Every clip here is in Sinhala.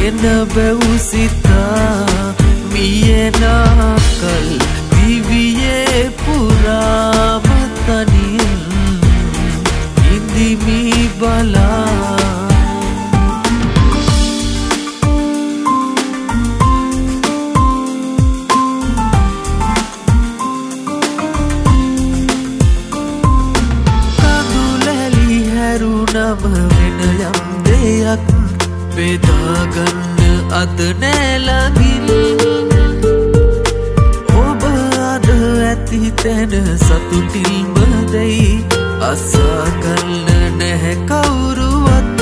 එන බැවුසිතා මියනාකල් දිවියේ පුරාම තනියෙන් ඉදිමි බලා කඳුලැලි හැරුණම වෙන යම් දෙයක් බෙදාගන්න අද නෑලගින් ඔබ අද ඇති තැන සතුටින්ම දෙයි අසාගන්න නැහැ කවුරුවත්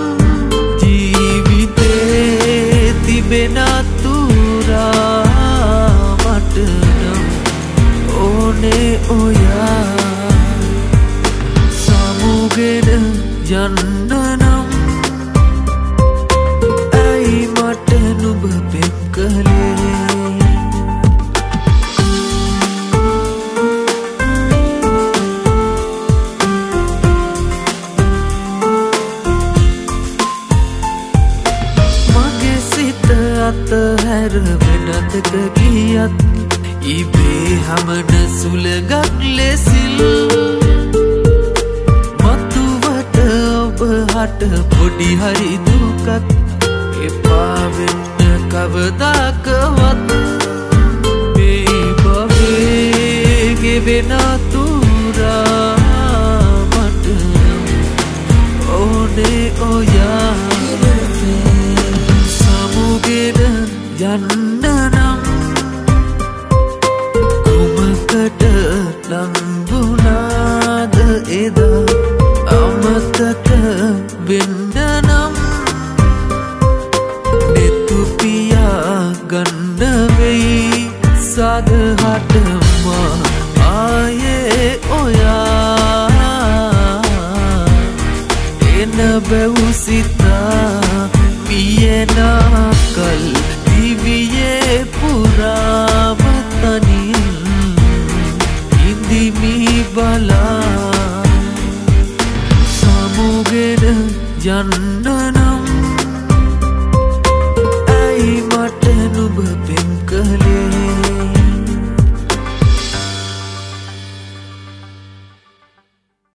ජීවිතේ තිබෙන තුරා මට නම් ඕනේ ඔයා සමුගෙන යන්න නම් මට නුඹ පෙම් කළේ මගේ සිත අතහැර වෙනතක ගියත් ඉබේ හමන සුළඟක් ලෙසින් මතුවට ඔබ හට පොඩි හරි දුකක් එපා වෙන්න කවදාකවත් මේ බවේ ගෙවෙන තුරා මට ඕනේ ඔයා සමුගෙන යන්න නම් කුමකට ලංගුණාද එදා අමතක වෙන්න නම් ගන්න වෙයි සදහටම ආයේ ඔයා එන බැවුසිතා මියනාකල් දිවියේ පුරාම තනියෙන් ඉදිමි බලා සමුගෙන යන්න